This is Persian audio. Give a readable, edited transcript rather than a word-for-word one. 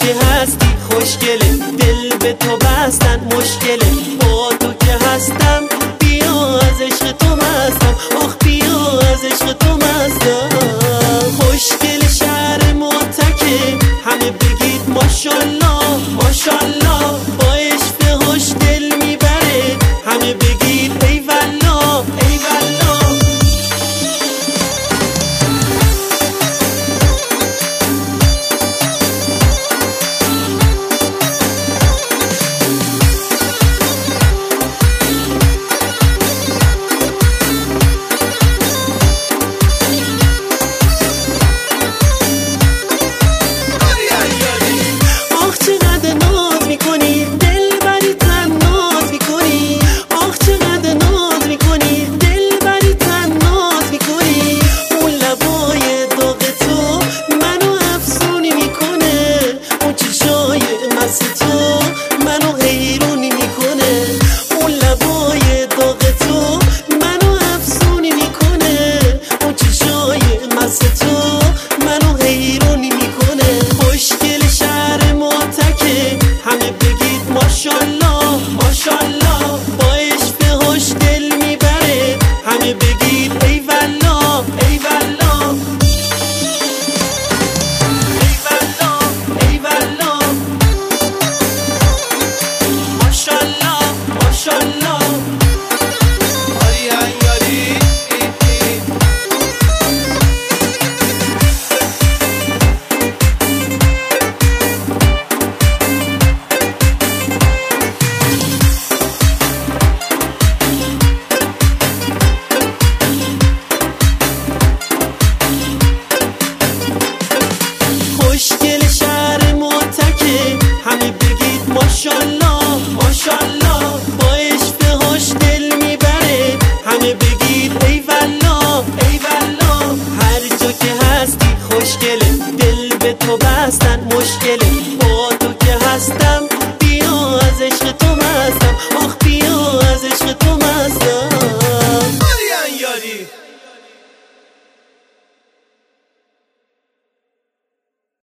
که هستی خوشگله، دل به تو بستن مشکله. با تو که هستم بیا از عشق تو مستم، آخ بیا از عشق تو مستم. خوشگل شهر متکه، همه بگید ماشالله ماشالله. با عشق خوش دل میبره، همه بگید ای والله ای والله. خوشگل شهر متکه، همه بگید ماشالله ماشالله. با عشق خوش دل میبره، همه بگید ای والله ای والله. هر جا که هستی خوشگله، دل به تو بستن مشکله. با تو که هستم بیا از عشق تو مستم، آخ